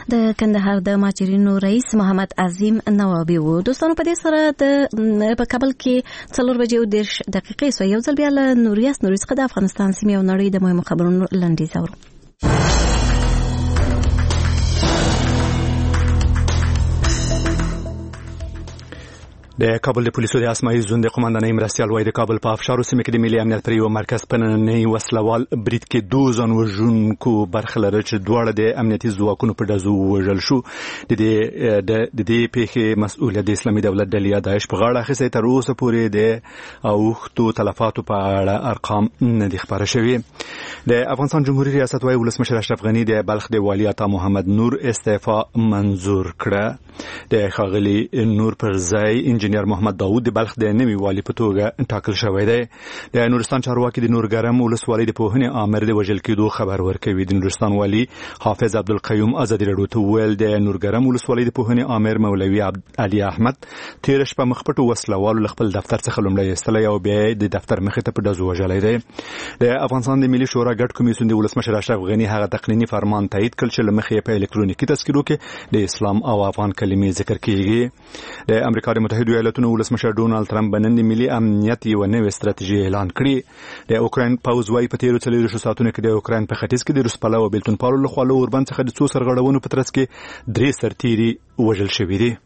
د کندهار د ماجرینو رئیس محمد عظیم نوابي وو. دوستانو په دې سره په کابل کې 4:10 سو یو ځل بیا له نوریاس څخه د افغانستان سیمې او نړۍ د مهمو خبرونو لنډیز اورو. د کابل د پولیسو د اسماعیل زون د قومندانۍ مرستیال وایي د کابل په افشارو سیمه کې د ملي امنیت پر یو مرکز په نننۍ وسلوال برید کې 2 ځان وژونکو برخه لري چې دواړه د امنیتي ځواکونو په ډزو وژل شو. د دې پیښې مسؤلیت د اسلامي دولت ډلې داعش په غاړه اخیستی. تر اوسه پورې د اوښتو تلفاتو په اړه ارقام نه دي خبره شوي. د افغانستان جمهوریت ریاست وایي ولسمشر اشرف غني د بلخ د والي عطا محمد نور استعفا منظور کړه. د ښاغلي نور پر ځای انجنیر محمد داوود د بلخ د نوي والي په توګه ټاکل شوی دی. د نورستان چارواکي د نورګرم ولسوالۍ د پوهنې آمر د وژل کېدو خبر ورکوي. د نورستان والي حافظ عبدالقیوم ازادي راډیو ته وویل د نورګرم ولسوالۍ د پوهنې آمر مولوي علي احمد تیر شپه مخپټو وسلوالو خپل دفتر څخه لومړی ایستلی او بیا د دفتر مخې ته په ډزو وژلی دی. د افغانستان د ملي شورا ګډ کمیسیون د ولسمشر اشرف غني هغه تقنینی فرمان تایید کړ چې له مخې په الکترونیکي تذکرو کې د اسلام او افغان کلمې ذکر کیږي. د امریکا د متحده ایالاتونو ولسمشر ډونالد ټرمپ بنن د ملي امنیت یو نوې ستراتیژي اعلان کړې. د اوکراین پوځ وايي په تیرو 4 ساعتونو کې د اوکراین په ختیځ کې د روس پلو او بیلتون پالو لخوا له اوربند څخه د 2 سرغړونو په ترڅ کې 3 سرتیري وژل شوي دي.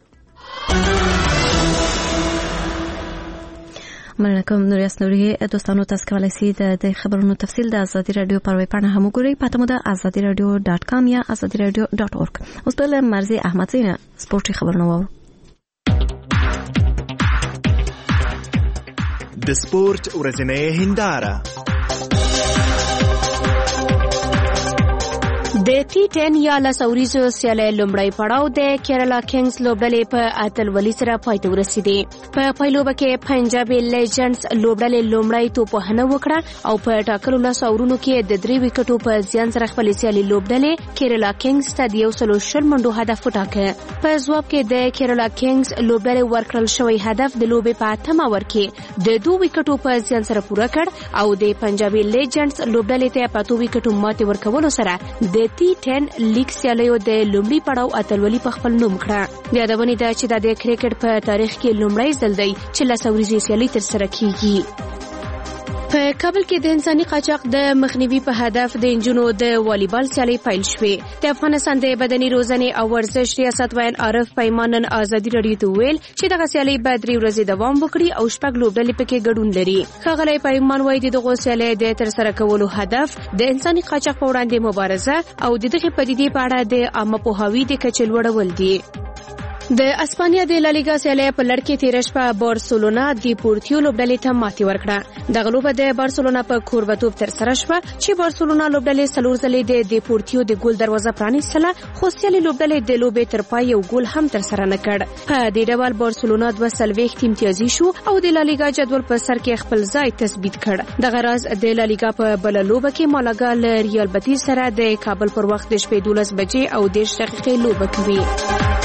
مننه کوم نوریاس نوري. دوستانو تاسو کولی شئ د خبرونو تفصیل د ازادي رادیو پر ویب پاڼه هم وګورئ. پته مو د azadiradio.com یا azadiradio.org. اوس بل مرزي احمد زینه سپورتي خبرونه وو. د سپورت ورځنۍ هنداره د T10 یا لاسوریزو سیالۍ لومړی پړاو د کیرالا کینګز لوبډلې په اتلولۍ سره پای ته ورسېدې. په پایلوبه کې پنجاب لیجنډز لوبډلې لومړی توپوهنه وکړه او په ټاکلو لاسو اورونو کې د 3 وکټو په زیان سره خپل سیالۍ لوبډلې کیرالا کینګز ته د 140 منډو هدف وټاکه. په ځواب کې د کیرالا کینګز لوبډلې ورکړل شوی هدف د لوبې په 8مه اور کې د 2 وکټو په زیان سره پوره کړ او د پنجاب لیجنډز لوبډلې ته په 2 وکټو ماتې ورکولو سره د T10 لیګ سیالیو د لومړي پړاو اتلولي په خپل نوم کړه. د یادونې ده چې د کرکټ په تاریخ کې لومړی ځل دی چې لاسوریزې سیالۍ ترسره کیږي. په کابل کې د انساني قاچاق د مخنیوي په هدف د انجونو د والیبال سیالۍ پیل شوې. د افغانستان د بدني روزنې او ورزش ریاست وین عارف پیمانن ازادي راډیو ته ویل چې دغه سیالۍ به 3 ورځې دوام وکړي او 6 لوبډلې پکې ګډون لري. ښاغلی پیمان وایي د دغو سیالۍ د ترسره کولو هدف د انساني قاچاق په وړاندې مبارزه او د دغه پدیدې په اړه د عامه پوهاوي د کچې لوړول دي. د اسپانیا د لالیګا سیالۍ په لړ کې تیر شپه بارسلونا د پورتیو لوبډلې ته ماتې ورکړه. دغه لوبه د بارسلونا په کوربتوب ترسره شوه چې بارسلونا لوبډلې 4 ځلې د پورتیو د ګول دروازه پرانیستله خو سیالۍ لوبډلې د لوبې تر پای یو ګول هم ترسره نه کړ. په دې ډول بارسلونا 2 امتیازي شو او د لالیګا جدول په سر کې خپل ځای تثبیت کړ. دغه راز د لالیګا په بل لوبه کې مالاګا له ریال بتیس سره د کابل پر وخت د شپې 12 بجې او 10 دقیقې لوبه کوي.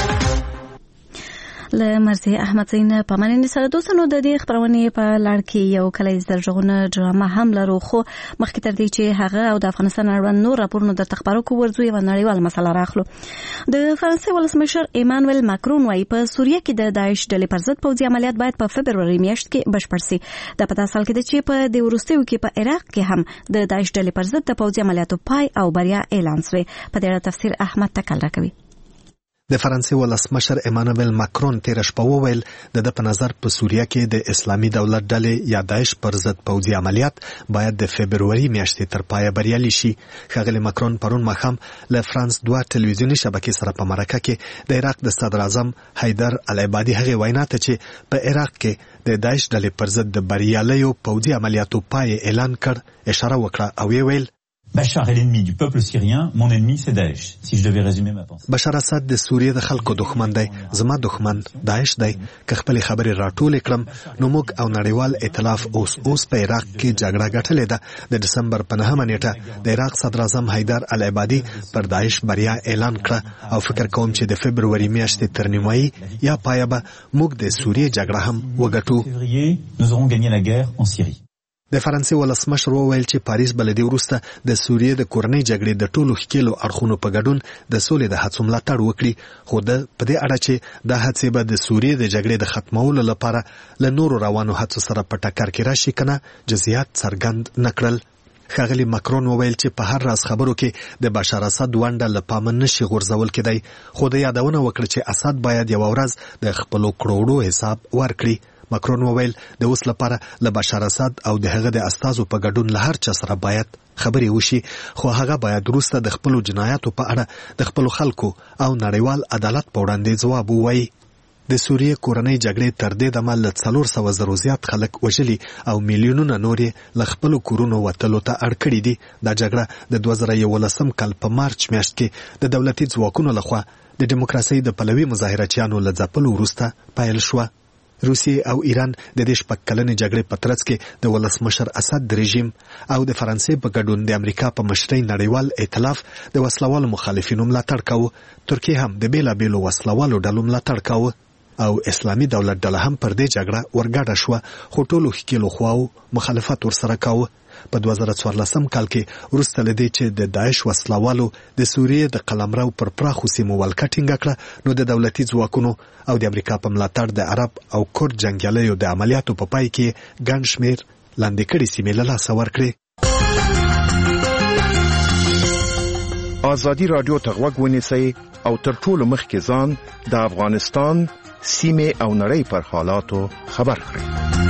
له مرزي احمد زین په مننه سره دوستانو د دې خبرونه په لړ کې یو کلیز درجغونه ډرامه هم لرو خو مخکې تر دې چې هغه او د افغانستان اړوند نور راپورونه د تخبارو کو ورځو یو نړیوال مسله راخلو. د فرانسې ولسمشر ایمانوئل ماکرون وايي په سوریه کې د داعش ډلې پر ضد پوځي عملیات باید په فبروري میاشت کې بشپړ شي. د پتا سال کې چې په د وروستیو کې په عراق کې هم د داعش ډلې پر ضد د پوځي عملیاتو پای او بریا اعلان شوی. په دې اړه تفسیر احمد تکل راکوي. د فرانسې ولسمشر ایمانوئل ماکرون تیر شپه وویل د په نظر په سوریه کې د اسلامي دولت ډلې یا داعش پر ضد پوځي عملیات باید د فبروري میاشتې تر پایه بریالي شي. ښاغلی ماکرون پرون ماښام له فرانس 2 ټلویزیوني شبکې سره په مرکه کې د عراق د صدر اعظم حیدر العبادي هغې وینا ته چې په عراق کې د داعش ډلې پر ضد د بریالیو پوځي عملیاتو پای اعلان کړ اشاره وکړه او ویل Bachar est l'ennemi du peuple syrien, mon ennemi c'est Daesh. Si je devais résumer ma pensée. بشار اسد د سوریې د خلکو دښمن دی، زما دښمن داعش دی. که خپل خبرې راټولې کړم نو موږ او نړیوال ائتلاف اوس په عراق کې جګړه ګټلې ده. د دسمبر په 9مه نیټه د عراق صدر اعظم حیدر العبادي پر داعش بریا اعلان کړه او فکر کوم چې د فبروري میاشتې تر نیمایي یا پایه به موږ د سوریې جګړه هم وګټو. Nous aurons gagné la guerre en Syrie. د فرانسې ولسمشر وویل چې پاریس بل دی وروسته د سوریې د کورنۍ جګړې د ټولو ښکیلو اړخونو په ګډون د سولې د هڅو ملاتړ وکړي، خو د په دې اړه چې د هڅې به د سوریې د جګړې د ختمولو لپاره له نورو روانو هڅو سره په ټکر کې راشي کنه جزئیات څرګند نکړل. ښاغلي ماکرون وویل چې په هر راز خبرو کې د بشار اسد ونډه له پامه نشي غورځول کېدی، خو د یادونه وکړه چې اسد باید یوه ورځ د خپلو کروړو حساب ورکړي. ماکرون وویل د اوس لپاره له بشار اسد او د هغه د استازو په ګډون له هر چا سره باید خبرې وشي، خو هغه باید وروسته د خپلو جنایاتو په اړه د خپلو خلکو او نړیوال عدالت په وړاندې ځواب ووایي. د سوریې کورنۍ جګړې تر دې دمه له 400,000 زیات خلک وژلي او میلیونونه نور له خپلو کورونو وتلو ته اړ کړي دي. دا جګړه د 2011 کال په مارچ میاشت کې د دولتي ځواکونو لخوا د دیموکراسۍ د پلوي مظاهرچیانو له ځپلو وروسته پیل شوه. روسیې او ایران د دې شپږ کلنې جګړې په ترڅ کې د ولسمشر اسد رژیم او د فرانسې په ګډون د امریکا په مشرۍ نړیوال ائتلاف د وسلوالو مخالفینو ملاتړ کاوه. ترکیه هم د بیلابیلو وسلوالو ډلو ملاتړ کاوه او اسلامي دولت ډله هم پر دې جګړه ورګډه شوه، خو ټولو ښکیلو خواو مخالفت ورسره کاوه. په 2014 کال کې وروسته له دې چې د داعش وسلوالو د سوریې د قلمرو پر پراخو سیمو ولکه ټینګه کړه، نو د دولتي ځواکونو او د امریکا په ملاتړ د عرب او کورد جنګیالیو د عملیاتو په پای کې ګڼ شمېر لاندې کړي سیمې له لاسه ورکړې. ازادي راډیو ته غوږ ونیسئ او تر ټولو مخکې ځان د افغانستان سیمې او نړۍ پر حالاتو خبر کړئ.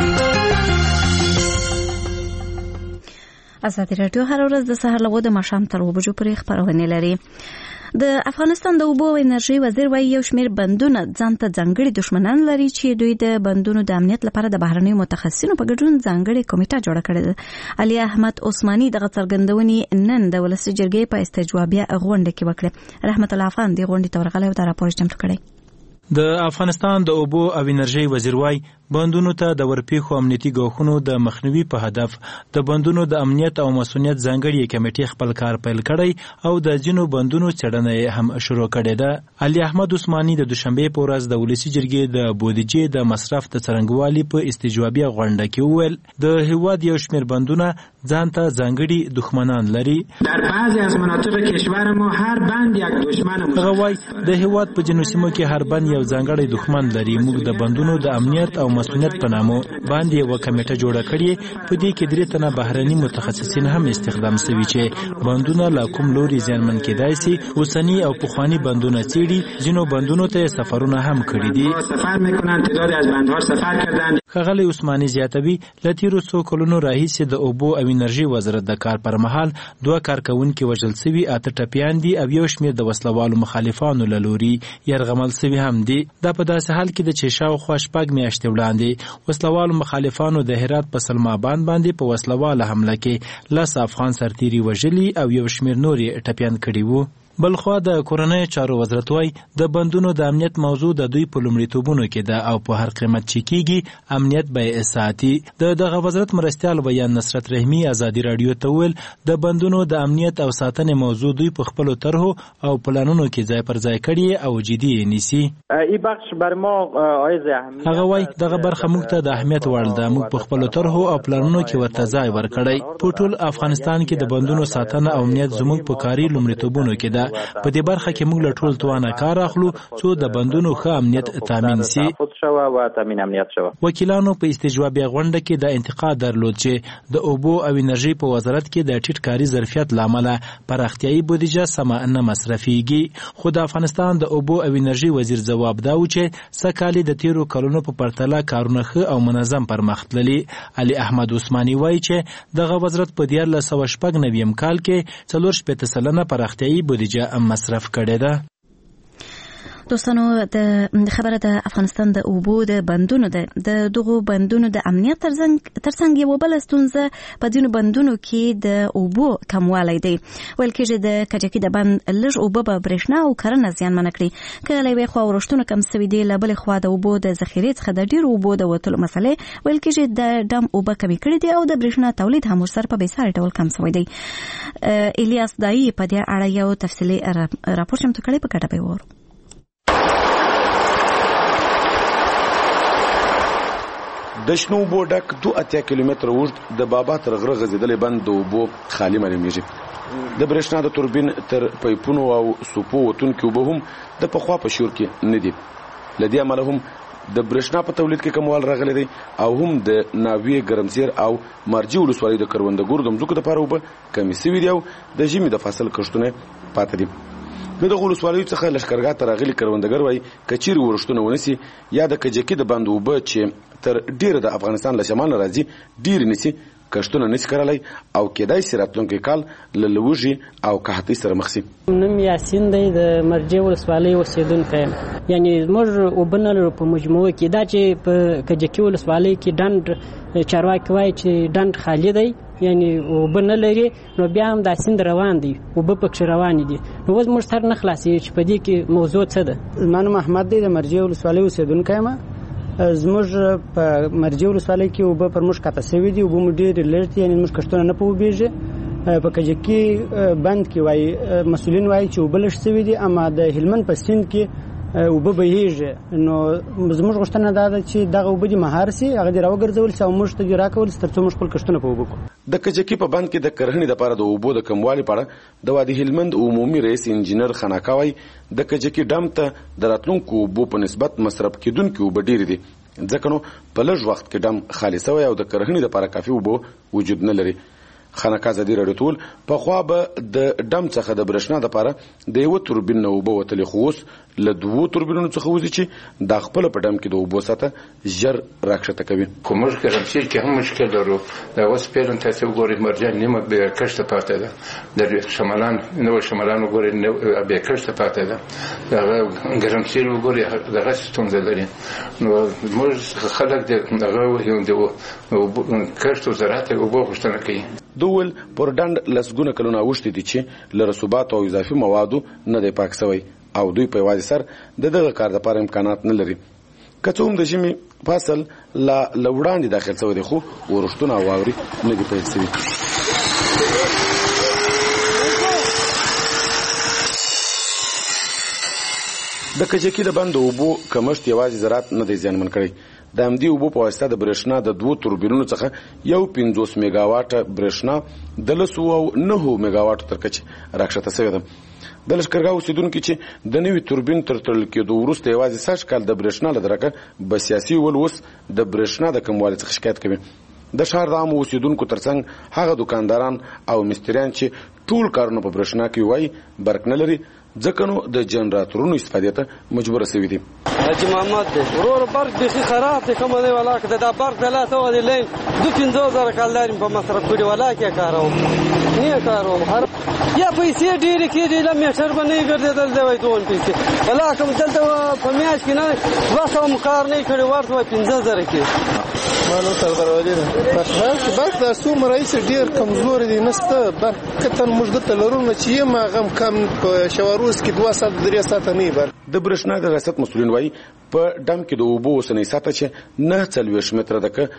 ازادي راډیو هر ورځ د سهار له 9 د ماښام تر 2 بجو پورې خبرونه لري. د افغانستان د اوبو او انرژي وزیر وايي یو شمېر بندونه ځان ته ځانګړي دښمنان لري چې دوی د بندونو د امنیت لپاره د بهرنیو متخصصینو په ګډون ځانګړي کمیټه جوړه کړې ده. علي احمد عثماني دغه څرګندونې نن د ولسي جرګې په استجوابیه غونډه کې وکړه. رحمت الله خان د غونډې تورغلې او د راپور چمتو کړی. د افغانستان د اوبو او انرژي وزیر وايي بندونو ته د ورپېښو امنیتي ګواښونو د مخنیوي په هدف د بندونو د امنیت او مسؤلیت ځانګړي کمیټې خپل کار پیل کړی او د ځینو بندونو څېړنه هم شروع کړې ده. علي احمد عثماني د دوشنبې په ورځ د ولسي جرګې د بودیجې د مصرف د څرنګوالي په استجوابیه غونډه کې وویل د هیواد یو شمېر بندونه ځان ته ځانګړي دښمنان لري. در بعضی از مناطق کشور ما هر بند یک دشمن هغه وايي د هیواد په جنوب سیمو کې هر بند یو ځانګړی دښمن لري. موږ د بندونو د امنیت او مسؤلیت په نامو باندې یو کمیټه جوړه کړې، په دې کې 3 تنه بهرني متخصصین هم استخدام شوي چې بندونه لا کوم لوري زیانمن کېدای شي. اوسنی او پخوانی بندونه څېړي، ځینو بندونو ته سفرونه هم کړي دي. سفر میکنن، تعدادی از بندها سفر کردند. ښاغلی عثماني زیاتوي له تیرو څو کلونو راهیسې د اوبو او انرژي وزارت د کار پر مهال 2 کارکوونکي وژل شوي، 8 ټپیان دي او یو شمېر د وسلوالو مخالفانو له لوري یرغمل شوي هم دي. دا په داسې حال کې د چې شاوخوا 6 میاشتې وړاندې وسلوالو مخالفانو د هرات په سلمابان باندې په وسلواله حمله کې 10 افغان سرتیري وژلي او یو شمېر نورې ټپیان کړي وو. بلخوا د کورنۍ چارو وزارت وايي د بندونو د امنیت موضوع د دوی په لومړیتوبونو کې ده او په هر قیمت چې کېږي امنیت به یې ساتي. دغه وزارت مرستیال بیان نصرت رحمي ازادي راډیو ته وویل د بندونو د امنیت او ساتنې موضوع دوی په خپلو طرحو او پلانونو کې ځای پر ځای کړي او جدي یې نیسي. هغه وايي دغه برخه موږ ته د اهمیت وړ ده. موږ په خپلو طرحو او پلانونو کې ورته ځای ورکړی. په ټول افغانستان کې د بندونو ساتنه او امنیت زموږ په کاري لومړیتوبونو کې ده. په دې برخه کې موږ له ټول توانه کار اخلو څو د بندونو ښه امنیت تامین شي. وکیلانو په استجوابیه غونډه کې د انتقاد درلود چې د اوبو او انرژي په وزارت کې د ټیټ کاري ظرفیت لامل پراختیايي بودیجه سم نه مصرفيږي. خو د افغانستان د اوبو او انرژي وزیر ځواب دا و چې سکهالی د تیرو کلونو په پرتله کارونه ښه او منظم پرمختللي. علي احمد عثماني وایي چې دغه وزارت په 1999 کال کې 4% پراختیايي بودیجه مصرف کړې ده. دوستانو د خبره د افغانستان د اوبو د بندونو د دغو بندونو د امنیت ترڅنګ یو بل ستونزه په ځینو بندونو کې د اوبو کموالی دی. ویل کېږي د کجکي د بند لږ اوبه به برېښنا او کرنه زیانمن کړي. کله له یوې خوا ورښتونه کم شوي دي، له بلې خوا د اوبو د ذخیرې څخه د ډېرو اوبو د وتلو مسلې ویل کېږي د ډم اوبه کمې کړي دي او د برېښنا تولید هم ورسره په بېساري ډول کم شوی دی. الیاس دایي په دې اړه یو تفصیلي راپور چمتو کړی، په ګډه به وورو. د د شنو اوبو ډک 2 کیلومتره اوږد د بابا تر غره غځېدلی بند د اوبو خالي معلومیږي. د برېښنا د توربین تر پایپونو او سوپو وتونکي اوبه هم د پخوا په شور کې نه دي. له دې امله هم د برېښنا په تولید کې کموال راغلی دی او هم د ناوې ګرمسیر او مرجې ولسوالۍ د کروندګرو د مځکو دپاره اوبه کمې سوي دي او د ژمي د فصل کښتونه پاته دي. د دغو ولسوالیو څخه لښکرګاه ته راغلي کروندګر وایي که چیرې ورښتونه ونیسي یا د کجکي د بند اوبه چې تر ډېره د افغانستان له شمال نه راځي ډېرې نیسي کښتونه نشي کرلی او کېدای شي راتلونکی کال له لوږې او قحطۍ سره مخ شي. نوم یاسین دی د مرجې ولسوالۍ اوسېدونکی یم. یعنې زموږ اوبه نه لرو په مجموعه کې. دا چې په کجکي ولسوالۍ کې ډنډ چارواکي وایي چې ډنډ خالي دی یعنې اوبه نه لري نو بیا هم دا سیند روان دی اوبه پکښې روانې دي نو اوس موږ سر نه خلاصېږي چې په دې کې موضوع څه ده. زما نوم احمد دی د مرجې ولسوالۍ اوسېدونکی یم. زموږ په مرجې ولسوالۍ کې اوبه پر موږ قطع سوي دي اوبه مو ډېرې لږ دي یعنې موږ کښتونه نه پوهېږي. په کجکي بند کې وایي مسؤلین وایي چې اوبه لږ سوي دي اما د هلمند په سیند کې اوبه بهیږي نو زموږ غوښتنه دا ده چې دغه اوبه دې مهار سي هغه دې راوګرځول سي او موږ ته دې راکول سي تر څو موږ خپل کښتونه په اوبه کړو. د کجکي په بند کې د کرهڼې دپاره د اوبو د کموالي په اړه د وادي هلمند عمومي رئیس انجینر خناکا وایي د کجکي ډم ته د راتلونکو اوبو په نسبت مصرف کېدونکي اوبه ډېرې دي ځکه نو په لږ وخت کې ډم خالي سوی او د کرهڼې دپاره کافي اوبه وجود نه لري. خناکا ازادي راډیو ته وویل پخوا به د ډم څخه د برېښنا دپاره د یوه توربین نه اوبه وتلې خو اوس له 2 توربینونو څخه وځي چې دا خپله په ډم کې د اوبو سطحه ژر راکښته کوي. خو موږ ګرمسیر کې هم مشکل لرو. دا اوس فعلا تاسې وګورئ مرجان نیمه بې کښته پاتې ده. د شمالان نوی شمالان وګورئ بې کښته پاتې ده. دغه ګرمسیر وګورئ دغسې ستونزه لري. نو موږ خلک دغه کښت و زراعت اوبو غوښتنه کوي. دوول پر ډنډ لسګونه کلونه اوښتي دي چې له رسوباتو او اضافي موادو نه دی پاک سوی او دوی په یوازې سر د دغه کار دپاره امکانات نه لري. که څه هم د ژمي فصل له وړاندې داخل سوی دی خو ورښتونه او واورې نه دي پیل سوي. د کجکي د بند د اوبو کمښت یوازې زراعت نه دی زیانمن کړی. د همدې اوبو په واسطه د برېښنا د 2 توربینونو څخه یو 50 میګاواټه برېښنا د 109 میګاواټو تر کچې راکښته سوې ده. د لښکرګاه اوسېدونکي چې د نوي توربین تر تړل کېدو وروسته یوازې 60 کال د برېښنا له درکه بسیاسي ول اوس د برېښنا د کموالي څخه شکایت کوي. د ښار د عامو اوسېدونکو ترڅنګ هغه دوکانداران او مستریان چې ټول کارونه په برېښنا کوي وایي برق نه لري ځکه نو د جنراتورونو استفادې ته مجبوره سوي دي. حاجي محمد دی ورور برق بیخي خراب دی کومه دی ولا که دا برق د لاسه ودی لین 2-5 کال لري په مصرف کړي ولا کې کاروم نه کاروم هر یا پیسې ډېرې کېدې له میټر باندې ګرځېدل دی وای دوه پیسې ولا کوم دلته په میاشت کې نه 200 کار نه کړي ورته 15000 کې مانو تر دروازې ده برق د څومره رئیس ډېر کمزور دي نسته برق کتن موږ دلته لرو نه چې ما غم کم په شواروس کې 2-3 ساعته نه بر. د برېښنا د ریاست مسؤلین وایي په ډم کې د اوبو اوسنۍ سطحه چې 49 متره ده که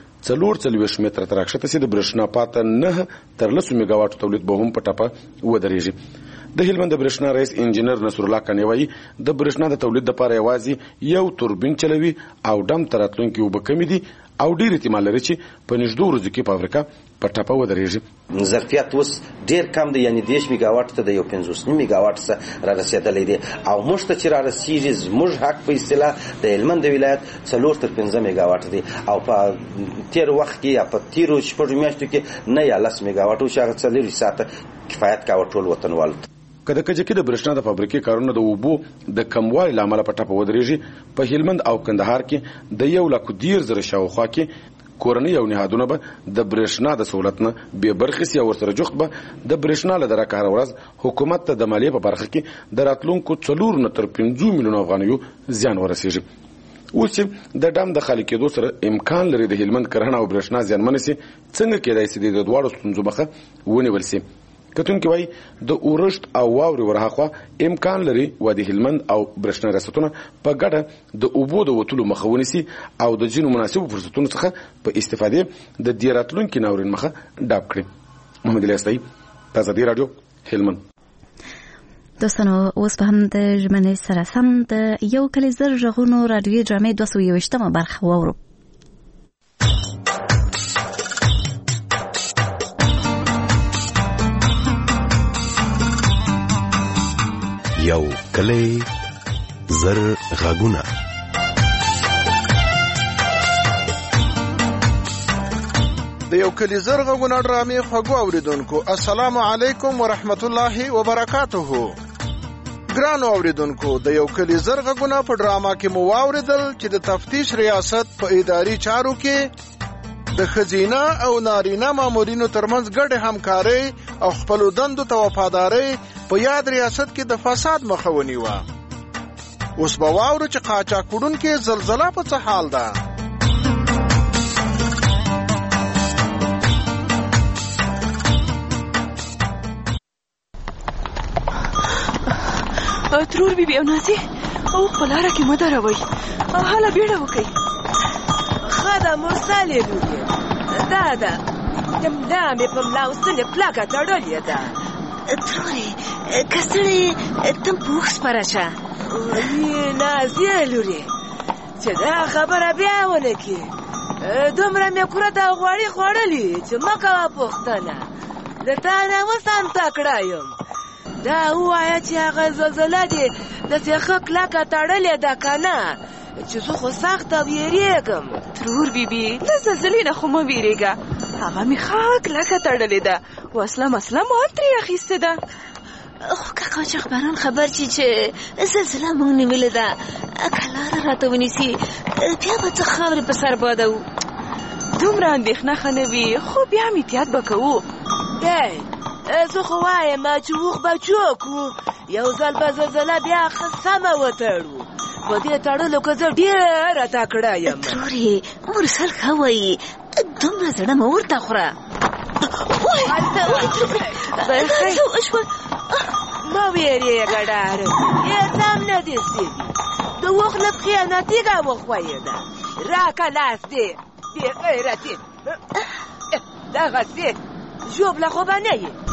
44 متره ته راکښته سي د برېښنا پاته 9 تر 10 میګاواټو تولید به هم په ټپه ودرېږي. د هلمند د برېښنا رئیس انجینر نصر الله کاني وایي د برېښنا د تولید لپاره یوازې یو توربین چلوي او ډم ته راتلونکي اوبه کمې دي او ډېر احتمال لري چې په نږدې ورځو کې فابریکه په ټپه ودرېږي. ظرفیت اوس ډېر کم دی یعنې 10 میګاواټ ته د یو 15 میګاواټ څخه را رسېدلی دی او موږ ته چې را رسېږي زموږ حق په اصطلاح د هلمند ولایت 4-5 میګاواټ دی او په تېر وخت کې یا په تېرو شپږو میاشتو کې نه یا 10 میګاواټ چې هغه 4 ساعته کفایت کاوه ټول وطنوالو ته. که د کجکي د برېښنا د فابریکې کارونه د اوبو د کموالي له امله په ټپه ودرېږي په هلمند او کندهار کې د 1,10,000 شاوخوا کې کورنۍ او نهادونه به د برېښنا د سہولت نه بې برخې سي او ورسره جوخت به د برېښنا له درکه هره ورځ حکومت ته د مالیې په برخه کې د راتلونکو 4-5 میلیونو افغانیو زیان ورسېږي. اوس چې د ډم د خالي کېدو سره امکان لري د هلمند کرهڼه او برېښنا زیانمنه سي څنګه کېدای سي د دواړو ستونزو مخه ونیول سي. کتونکي وایي د اورښت او واورې ورهاخوا امکان لري وادي هلمند او برېښنا ریاستونه په ګډه د اوبو د وتلو مخه ونیسي او د ځینو مناسبو فرصتونو څخه په استفادې د دې راتلونکي ناورین مخه ډاب کړي. محمد علي استایي، ازادي راډیو، هلمند. دوستانو اوس به هم د ژمنې سره سم د یو کلی زر غږونو راډیوي ډرامې 221مه برخه واورو. یو کلی زر غږونه. د یو کلی زر غږونه ډرامې خوږو اوریدونکو، السلام علیکم ورحمت الله وبرکاته. ګرانو اوریدونکو، د یو کلی زر غږونه په ډراما کې مو واوریدل چې د تفتیش ریاست په اداري چارو کې د ښځینه او نارینه مامورینو ترمنځ ګډه همکاري او خپلو دندو ته وفاداري په یاد ریاست کې د فساد مخه ونیوه. اوس به واورو چې قاچاقوړونکې زلزله په څه حال ده. ترور بیبي او نازي او په لاره کې مه دروئ، هله بیړه وکئ. ښه ده مرسلې لورې، دا ده د ملا مې په ملا اوسنې پلاکه تړلې ده. ترورې که ستړې ته پوخ سپاره شه. نازیه لورې، چې دا خبره بیا ونه کړې. دومره مې کوره د غوړي خوړلي چې مه کوه پوښتنه، د تا نه اوس هم تکړه یم. دا ووایه چې هغه زلزله دې داسې ښه کلکه تړلې ده که نه، چې زه خو سخته ویرېږم. ترور بیبي، له زلزلې نه خو مه ویرېږه، هغه مې ښه کلکه تړلې ده، وسله مسله مو هم ترې اخیستې ده. خو که قاچاقبران خبر شي چې زلزله موږ نیولې ده، که لاره راته ونیسي بیا به څه خاورې په سر بادوو. دومره اندېښنه ښه نه وي، خو بیا هم احتیاط به کوو. زه خو وایم چې اوښ به چوک وو، یو ځل به زلزله بیا ښه سمه وتړو. په دې تړلو که زه ډېره تکړه یم. ترورې مرسل ښه وایي، دومره زړه مه ورته خوره. مه ویرېږه ډاره، هېڅ هم نه دې سوي. د اوښ له پښې نه تیږه وښویېده. راکه لاس دې بې غیرتې، دغسې ژوبله خو به نه یې.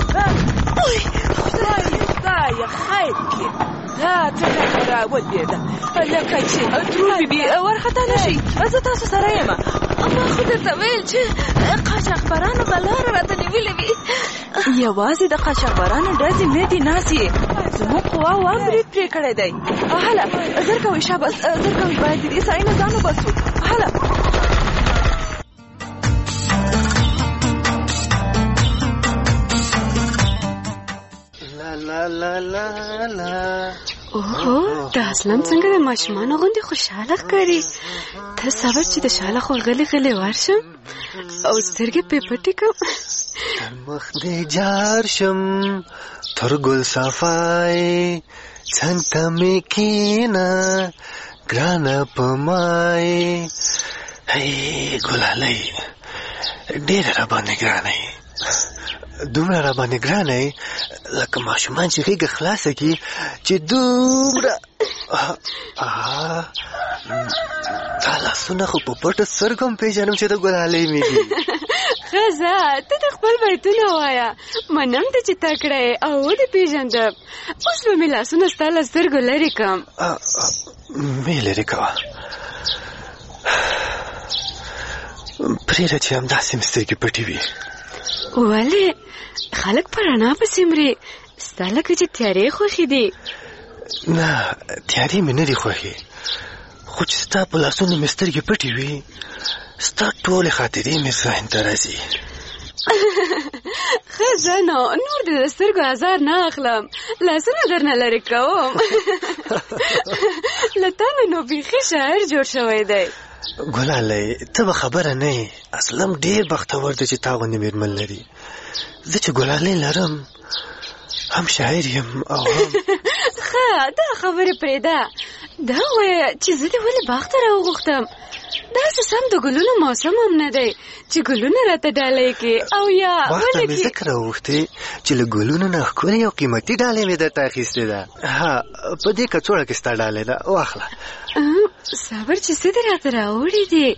خدای خیر کړي، دا څه ټکه راولوېده لکه چې. ترور بیبي ورخطا نه شئ، زه تاسو سره یم. ما خو درته ویل چې قاچاقبرانو به لاره راته نیولې وي. یوازې د قاچاقبرانو ډزې نه دي ناسې، زموږ قواو هم برید پرې کړی دی. هله زر کوئ شاباس، زر کوئ، باید د دې سړي نه ځان وباسو. هله اوه، دا اصلم څنګه د ماشومانو غوندې خوشحاله ښکاري. ته صبر چې د شاله خور غلی غلی ورشم او سترګې پې پټې کړم. مخ دې جار شم تر ګل صفای، څنګ ته مې کېنه ګرانه په مای. هی ګلالۍ، ډېره راباندې ګرانه یې، دومره راباندې ګرانه یې لکه ماشومان چې غېږه خلاصه کړي چې دومره. دا لاسونه خو په پټو سترګو هم پېژنم چې د ګلالۍ مې دي. ښځه، ته د خپل بیتونه وایه، منم ته چې تکړه یې او ودې پېژندم. اوس به مې لاسونه ستا له سترګو لرې کړم. مې لرې کوه، پرېږده چې همداسې مې سترګې پټې وي. ولې؟ خلک په رڼا پسې مري، ستا لکه چې تیارې خوښې دي. نه، تیارې مې نه دي خوښې، خو چې ستا په لاسونو مې سترګې پټې وي، ستا ټولې خاطرې مې ذهن ته راځي. ښه ځنو، نور دې د سترګو ازار نه اخلم، لاسونه درنه لرې کوم. له تا نه نو بیخي شاعر جوړ شوی دی. ګلالۍ، ته به خبره نه یې، اصلم ډېر بختور دی چې تا غوندې مېرمن لري. زه چې ګلالۍ لرم هم شاعر یم او هم. ښه، دا خبرې پرېږده، دا وایه چې زه دې ولې باغ ته راوغوښتم. داسې سم د ګلونو موسم هم نه دی چې ګلونه راته ډالۍ کړي او یا باغ ته مې ځکه راوغوښتې چې له ګلونو نه ښکلې او قیمتي ډالۍ مې درته اخیستې ده. ها، په دې کڅوړه کې ستا ډالۍ ده، واخله. صبر چې څه دې راته راوړي دي.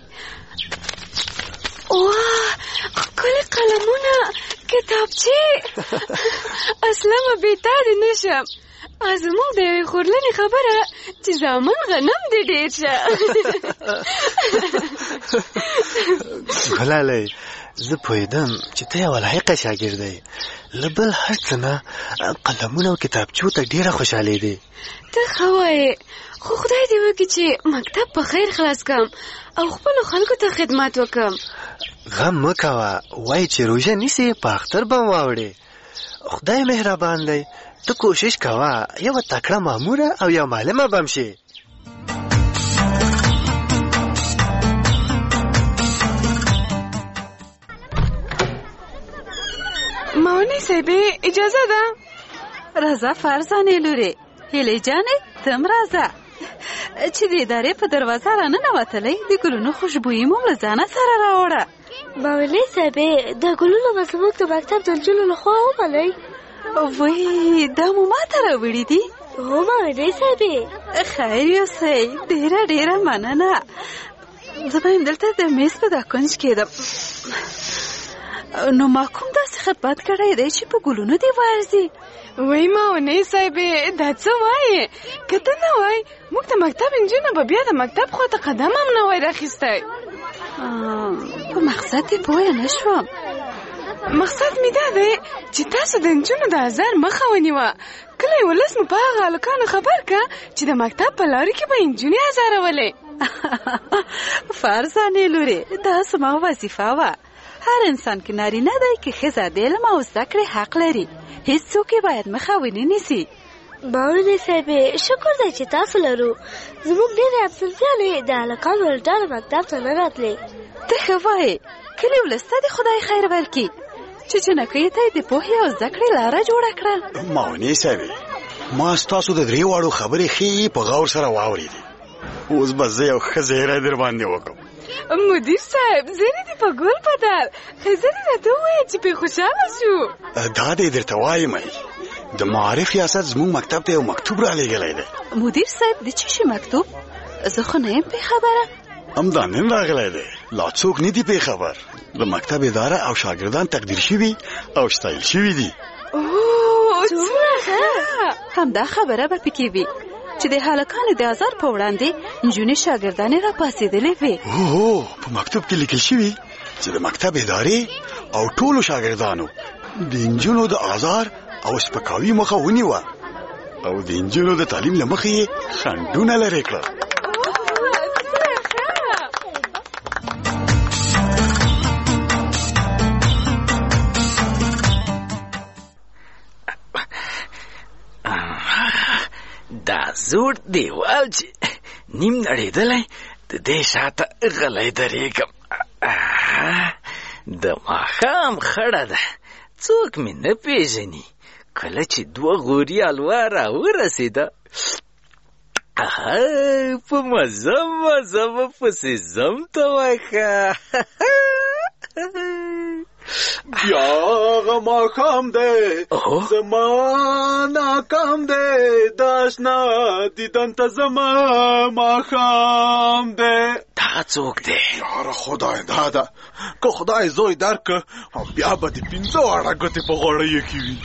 واه، ښکلې قلمونه، کتابچې. اصلمه بېتا دې نه شم. زموږ د یوې خورلنې خبره چې زامن غنم دې ډېر شه. ګلالۍ، زه پوهېدم چې ته یو لایقه شاګرد یې، له بل هر څه نه قلمونه او کتابچو ته ډېره خوشحالې دی. ته ښه وایې، خو خدای دې وکړي چې مکتب په خیر خلاص کړم او خپلو خلکو ته خدمت وکړم. غم مه کوه، وایي چې روژه نیسې په اختر به واوړې. خدای مهربان دی، ته کوشش کوه یوه تکړه ماموره او یو معلمه به م شې. ماونۍ صاحبې اجازه ده؟ راځه فرزانې لورې. هیلې جانې ته هم راځه. چې د ادارې په دروازه راننوتلی د ګلونو خوشبويي مو له ځانه سره راوړه. ماونۍ صاحبې د ګلونو به زموږ د مکتب د نجونو لخوا ومنئ. وای دا مو ماته راوړي دي؟ هو ماونۍ صاحبې. خیر یوسئ، ډېره ډېره مننه. زه به یم دلته د میز په دا کنج کېدم. نو ما کوم داسې خدمت کړی دی چې په ګلونو دې ورځي؟ وای ماونۍ صاحبې دا څه وایې؟ که ته نه وای موږ د مکتب نجونو به بیا د مکتب خواته قدم هم نه وای راخیستی. په مقصد دې پوه نه شوم. مقصد مې دا دی چې تاسو د نجونو د ازار مخه ونیوه. کلی ولس مو په هغه هلکانو خبر که چې د مکتب په لارو کې به نجونې ازارولې. فرزانې لورې، دا زما وظیفه وه. هر انسان کې نارینه دی که ښځه د علم او زده کړې حق لري. هیڅوک یې باید مخه ونه نیسي. ماونۍ صاحبې شکر دی چې تاسو لرو. زموږ ډېرې همصنفیانې د هلکانو له ډله مکتب ته نه راتلې. ته ښه وایې، کلي ولس ته دې خدای خیر ورکړي چې جنکیو ته یې د پوهې او زده کړې لاره جوړه کړه. ماونۍ صاحبې ما ستاسو د درې واړو خبرې ښې په غور سره واورېدې. اوس به زه یو ښه زهره در باندې وکړم. مدیر صاحب زیرې دې په ګل بدل. ښځنې راته ووایه چې پرې خوشحاله شو. دا دې درته وایم د معارف ریاست زموږ مکتب ته یو مکتوب را لېږلی دی. مدیر صاحب د څه شي مکتوب؟ زه خو نه یم پرې خبره. همدا نن راغلی دی. لا څوک نه دي پرې خبر. د مکتب اداره او شاګردان تقدیر شوي او ستایل شوي دي. څومره ښه. همدا خبره به پکې وي چې د هلکانو د ازار په وړاندې نجونې شاګردانې را پاڅېدلې وې. هو په مکتوب کې لیکل شوي چې د مکتب ادارې او ټولو شاګردانو د نجونو د ازار او سپکاوي مخه ونیوه او د نجونو د تعلیم له مخې یې خنډونه لرې کړل. دا زوړ دیوال چې نیم نړېدلی د دې شاته غلی درېږم. د ماښام خړه ده، څوک مې نه پېژني. کله چې دوه غوري الوا راورسېده په مزه مزه به پسې ځم ته وایښه. بیا هغه ماښام دی زما ناکام دی، دا اشنا دیدن ته زما ماښام دی. دا څوک دی؟ یاره خدای دا ده، که خدای زوی درکه بیا به د 5 واړه ګوتې په غوړیو کې وي.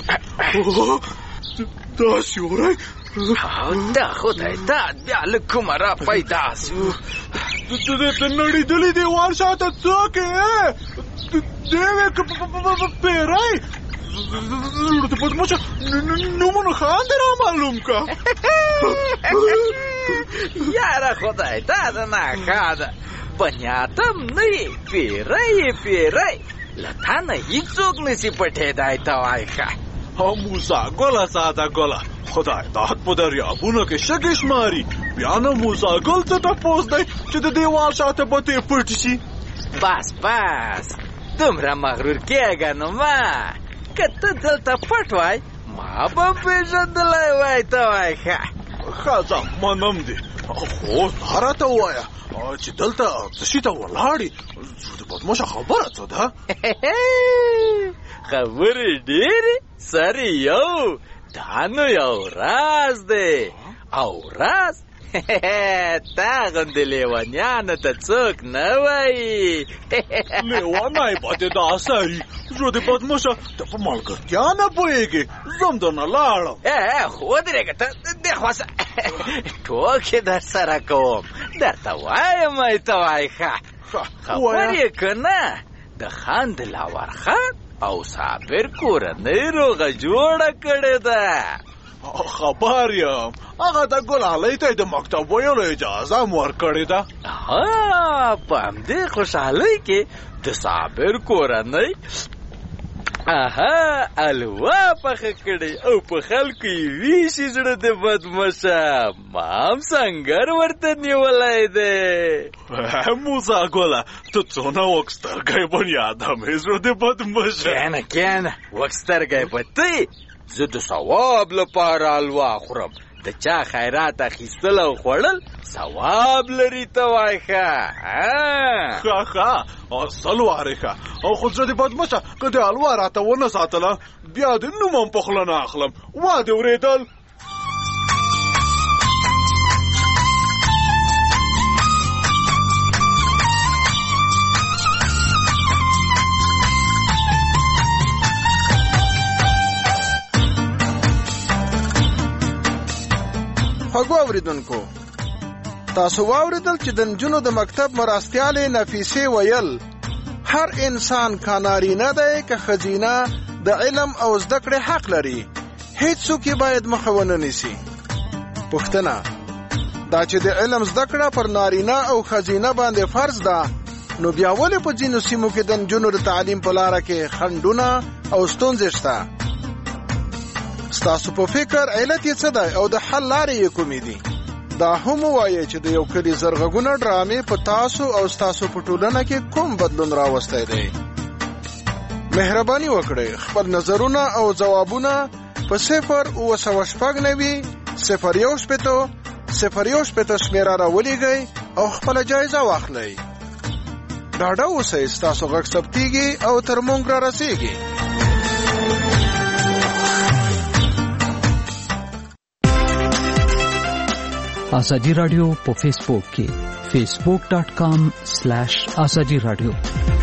دا سیوری دا خدای داد بیا له کومه را پیدا سو. د نړېدلي دیوال شاته څوک یې؟ دیوې که پیری د پدموشه نومونه خان دی را معلوم که. یاره خدای داده ناښه ده، بنیادم نه یې، پیری یې پیری. له تا نه هېڅوک نسي پټېدی ته وایښه. موسی ګله ساده ګله خدای داد په دریابونو کې شګې شماري، بیا نه موسی ګل څه تپوس دی چې د دیوال شاته به ترې پټ شي. بس بس دومره مغرور کېږه نو ما. که ته دلته پټ وای ما به پېژندلی وای ته وایښه. ښه ځه منم دې، خو دا راته ووایه چې دلته څه شي ته ولاړې؟ د پدموشه خبره څه ده؟ خبرې ډېرې سر یو، دا نو یو راز دی. او راز تا غوندې لیونیانو ته څوک نه وایي. لیونی به دې دا سري، زه د پدموشه ته په ملګرتیا نه پوهېږې، زم درنه لاړم. خو ودرېږه ته دې خواسه ټوکې در سره کوم، درته وایم ته وایښه. خبر یې که نه د خان دلاور خان او صابر کورنۍ روغه جوړه کړې ده. خبر یم هغه د ګل علي ته د مکتب ویلو اجازه هم ورکړې ده. په همدې خوشحالۍ کې د صابر کورنۍ الوا پخه کړې او په خلکو یې ویشي زړه د بدمشه. ما هم سنګر ورته نیولی دی. موسی ګله ته څونه وکسترګی بنیادمې زړه د بدمشه. کینه وکسترګی به تی. زه د ثواب لپاره الوا خورم. د چا خیرات اخیستل او خوړل ثواب لري ته وای ښه. ښه اصل وارې ښه او خو زه د بدمشه که د الوا راته ونه ساتله بیا د نوم هم په خوله نه اخلم. وا دې اورېدل. خوږو اوریدونکو تاسو واوریدل چې د نجونو د مکتب مرستیالې نفیسې ویل هر انسان که نارینه دی که ښځینه د علم او زده کړې حق لري. هیڅوک یې باید مخه ونه نیسي. پوښتنه دا چې د علم زده کړه پر نارینه او ښځینه باندې فرض ده نو بیا ولې په ځینو سیمو کې د نجونو د تعلیم په لاره کې خنډونه او ستونزې شته؟ ستاسو په فکر علت یې څه دی او د حل لارې یې کومې دي؟ دا هم ووایئ چې د یو کلي زرغږونه ډرامې په تاسو او ستاسو په ټولنه کې کوم بدلون راوستی دی. مهرباني وکړئ خپل نظرونه او ځوابونه په 0-9-0-1-0-1 شمیره راولیږئ او خپله جایزه واخلئ. ډاډه اوسئ ستاسو غږ ثبتیږي او تر موږ را رسیږي. آزادی رادیو په فیسبوک کې facebook.com/azadi radio